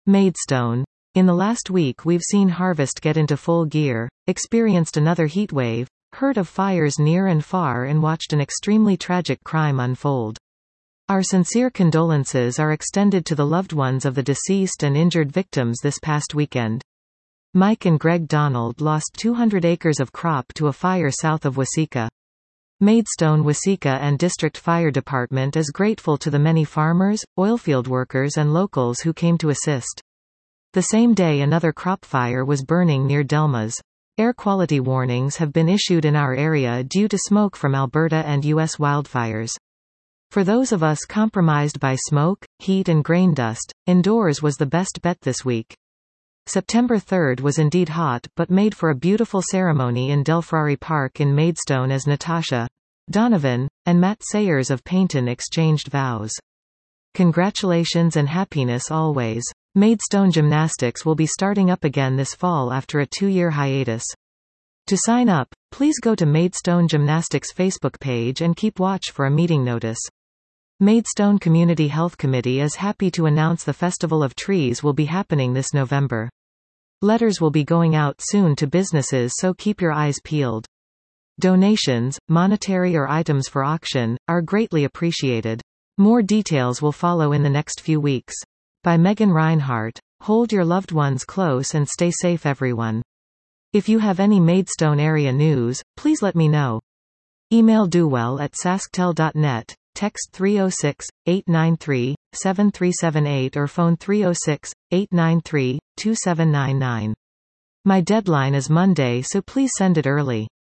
Maidstone. In the last week we've seen harvest get into full gear, experienced another heatwave, heard of fires near and far and watched an extremely tragic crime unfold. Our sincere condolences are extended to the loved ones of the deceased and injured victims this past weekend. Mike and Greg Donald lost 200 acres of crop to a fire south of Waseca. Maidstone Waseca and District Fire Department is grateful to the many farmers, oilfield workers and locals who came to assist. The same day another crop fire was burning near Delmas. Air quality warnings have been issued in our area due to smoke from Alberta and U.S. wildfires. For those of us compromised by smoke, heat and grain dust, indoors was the best bet this week. September 3rd was indeed hot but made for a beautiful ceremony in Delfrari Park in Maidstone as Natasha, Donovan, and Matt Sayers of Paynton exchanged vows. Congratulations and happiness always. Maidstone Gymnastics will be starting up again this fall after a 2-year hiatus. To sign up, please go to Maidstone Gymnastics Facebook page and keep watch for a meeting notice. Maidstone Community Health Committee is happy to announce the Festival of Trees will be happening this November. Letters will be going out soon to businesses, so keep your eyes peeled. Donations, monetary or items for auction, are greatly appreciated. More details will follow in the next few weeks. By Megan Reinhardt. Hold your loved ones close and stay safe everyone. If you have any Maidstone area news, please let me know. Email duwell@sasktel.net. Text 306-893-7378 or phone 306-893-2799. My deadline is Monday, so please send it early.